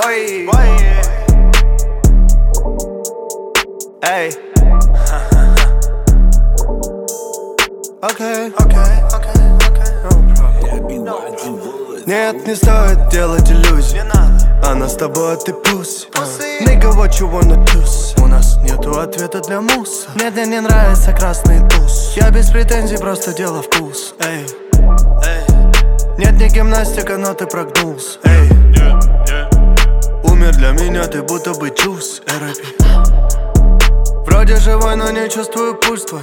boy. Эй. Окей. Нет, не стоит делать иллюзий. Она с тобой, а ты пусть. Nigga, what you wanna do? У нас нету ответа для муса. Мне не нравится красный туз. Я без претензий, просто дело вкус. Эй. Нет, не гимнастика, но ты прогнулся. Эй. Умер для меня, ты будто бы чувств. Вроде живой, но не чувствую пульс твой.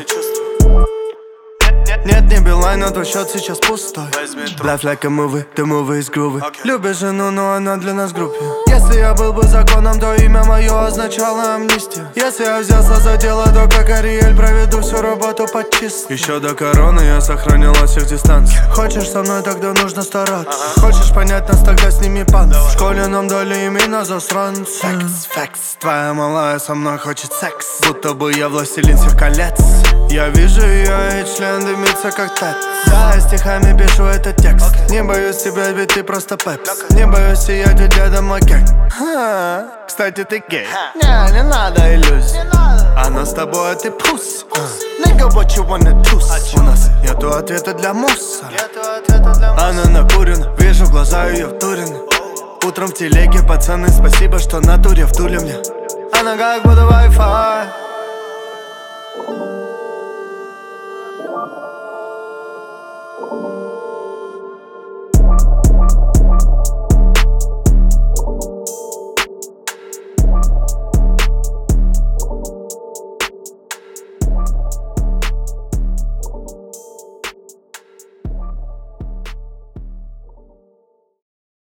Нет, не Билайн, но твой счет сейчас пустой. Life like a movie, the movie is groovy. Любишь жену, но она для нас в группе. Если я был бы законом, то имя мое означало амнистию. Если я взялся за дело, то как Ариэль проведу всю работу по чистому. Еще до короны я сохранял от всех дистанций. Хочешь со мной, тогда нужно стараться. Хочешь понять нас, тогда сними панцирь. В школе нам дали имена засранцы. Facts, твоя малая со мной хочет секс. Будто бы я властелин всех колец. Я вижу ее, и член дымится как тет. Да, я стихами пишу этот текст. Не боюсь тебя, ведь ты просто пепс. Не боюсь сиять, ведь я домой гэнг. Кстати, ты гей. Не надо иллюзий. Она с тобой, а ты пус. Nigga, what you wanna do? У нас нету ответа для мусора. Она накурена, вижу глаза ее втурены. Утром в телеге, пацаны, спасибо, что на туре втули мне. Она как будто Wi-Fi.